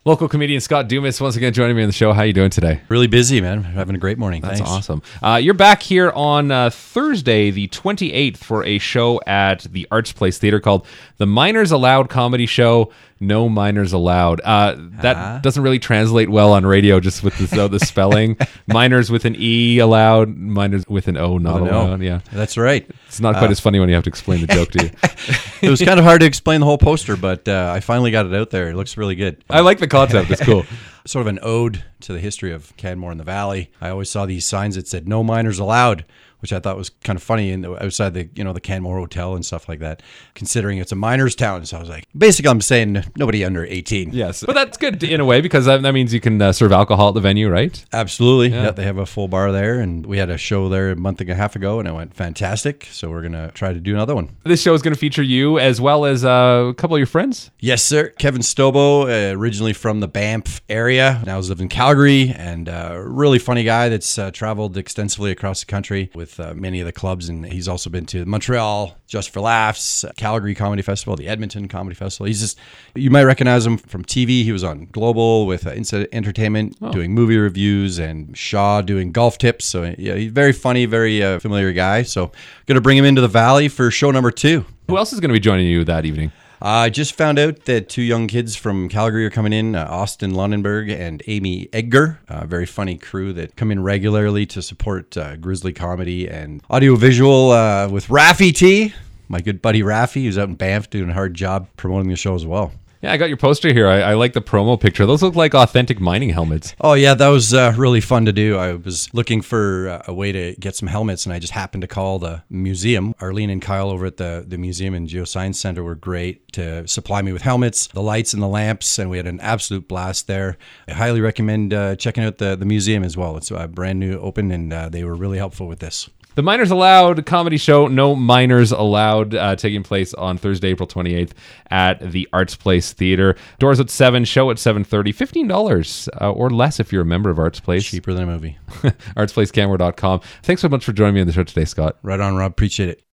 Local comedian Scott Dumas once again joining me on the show. How are you doing today? Really busy, man. Having a great morning. That's Thanks. awesome. You're back here on Thursday, the 28th, for a show at the Arts Place Theatre called The Minors Allowed Comedy Show. No Minors Allowed. That doesn't really translate well on radio, just with the spelling. Minors with an E allowed, minors with an O not allowed. Yeah, that's right. It's not quite as funny when you have to explain the joke to you. It was kind of hard to explain the whole poster, but I finally got it out there. It looks really good. I like the concept. It's cool. Sort of an ode to the history of Canmore in the Valley. I always saw these signs that said "No minors allowed," which I thought was kind of funny, and outside the the Canmore Hotel and stuff like that, considering it's a miners' town. So I was like, basically, I'm saying nobody under 18. Yes, but that's good in a way because that means you can serve alcohol at the venue, right? Absolutely. Yeah, they have a full bar there, and we had a show there a month and a half ago, and it went fantastic. So we're gonna try to do another one. This show is going to feature you as well as a couple of your friends. Yes, sir. Kevin Stobo, originally from the Banff area, now lives in Calgary, and a really funny guy that's traveled extensively across the country with many of the clubs, and he's also been to Montreal, Just for Laughs, Calgary Comedy Festival, the Edmonton Comedy Festival. You might recognize him from TV. He was on Global with Inside Entertainment, doing movie reviews, and Shaw doing golf tips. So yeah, he's very funny, very familiar guy. So going to bring him into the Valley for show number 2. Who else is going to be joining you that evening? I just found out that 2 young kids from Calgary are coming in, Austin Lundenberg and Amy Edgar, a very funny crew that come in regularly to support Grizzly Comedy and audiovisual with Raffy T, my good buddy Raffy, who's out in Banff doing a hard job promoting the show as well. Yeah, I got your poster here. I like the promo picture. Those look like authentic mining helmets. Oh, yeah, that was really fun to do. I was looking for a way to get some helmets, and I just happened to call the museum. Arlene and Kyle over at the museum and Geoscience Center were great to supply me with helmets, the lights and the lamps, and we had an absolute blast there. I highly recommend checking out the museum as well. It's a brand new open, and they were really helpful with this. The Minors Allowed comedy show, No Minors Allowed, taking place on Thursday, April 28th at the Arts Place Theatre. Doors at 7, show at 7:30, $15 or less if you're a member of Arts Place. Cheaper than a movie. artsplacecanmore.com. Thanks so much for joining me on the show today, Scott. Right on, Rob. Appreciate it.